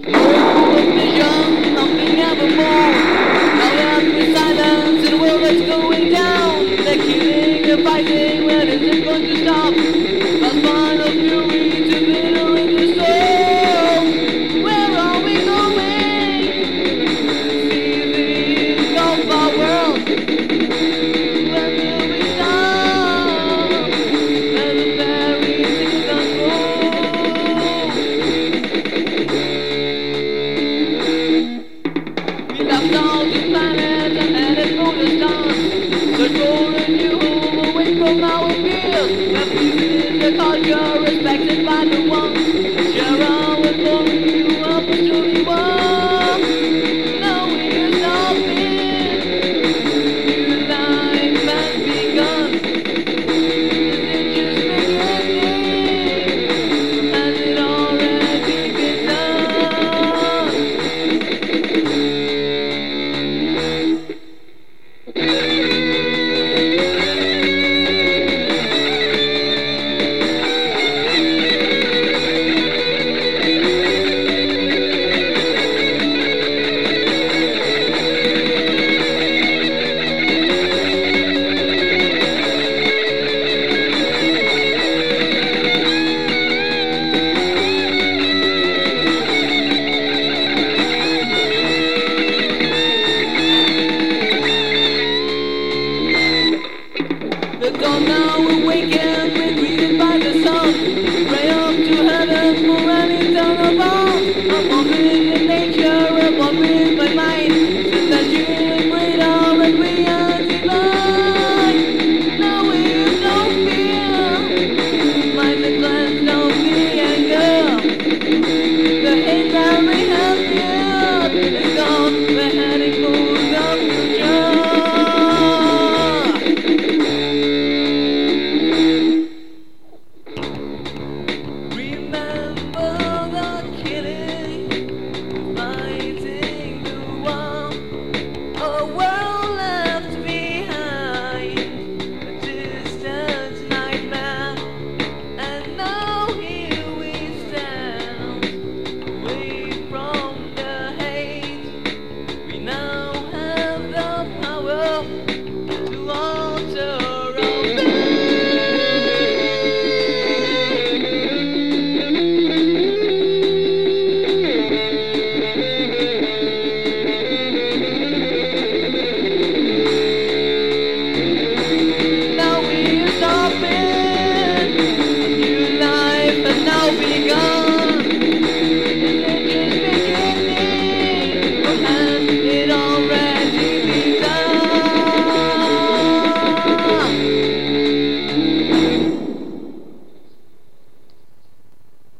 Oh, a vision, nothing evermore. Now earth with silence and the world that's going down. They're killing and fighting, when is it going to stop? Lost final fury to glitter in the soul. Where are we going? See the engulf our world. When will we stop? Let the fairy tale unfold. We left all the planets and headed for the stars. Search for a new home away from our fears. Where peace is the culture respected by the ones. Share our glory.